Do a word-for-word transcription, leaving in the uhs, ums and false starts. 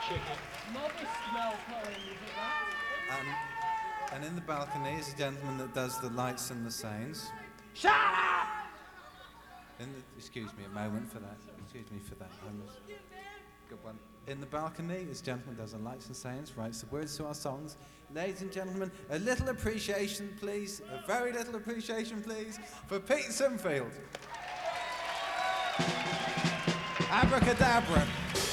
chicken. Modest well pulling, is it that? And, and in the balcony is a gentleman that does the lights and the sounds. Shut up! In the, excuse me a moment for that. Excuse me for that. Um, good one. In the balcony is a gentleman that does the lights and sounds, writes the words to our songs. Ladies and gentlemen, a little appreciation, please. A very little appreciation, please, for Pete Sinfield. Abracadabra.